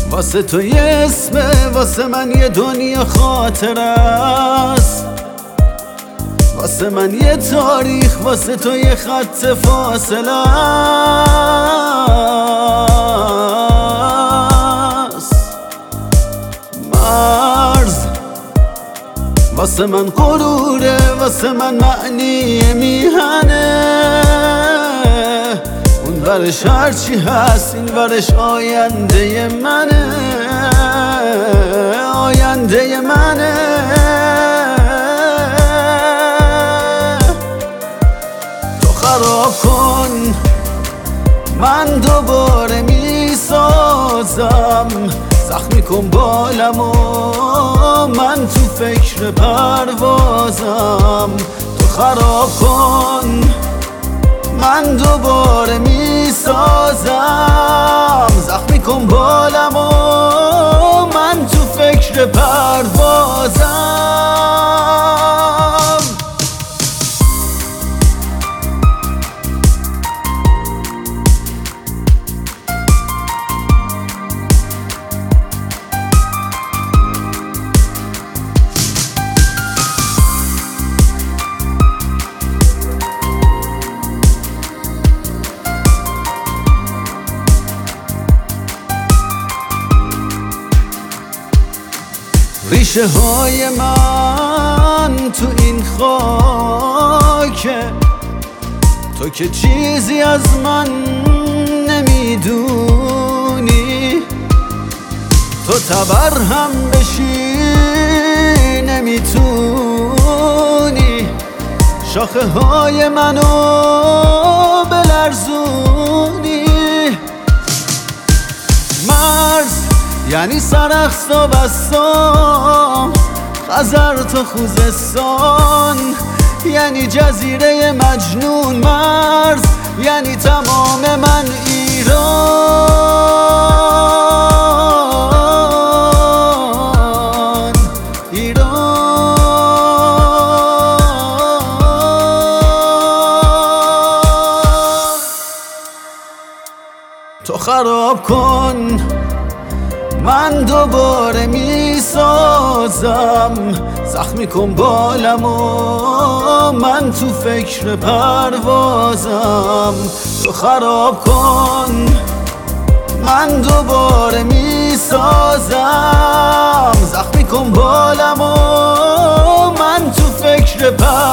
واسه تو یه اسمه، واسه من یه دنیا خاطر است، واسه من یه تاریخ، واسه تو یه خط فاصله است. مرز واسه من غروره، واسه من معنی میهنه، اون ورش هرچی هست این ورش آینده منه، آینده منه. تو خراب کن من دوباره میسازم، زخمی کن بالمو من تو فکر پروازم. تو خراب کن من دوباره میسازم، زخمی کن بالمو من تو فکر پروازم. ریشه های من تو این خاکه، تو که چیزی از من نمیدونی، تو تبر هم بشی نمیتونی، شاخه های منو بلرزونی. مرز یعنی سرخس و بسام، خزر تا خوزستان، یعنی جزیره مجنون. مرز یعنی تمام من ایران، ایران. تو خراب کن من دوباره میسازم، زخمی کن بالمو من تو فکر پروازم. تو خراب کن من دوباره میسازم، زخمی کن بالمو من تو فکر پروازم.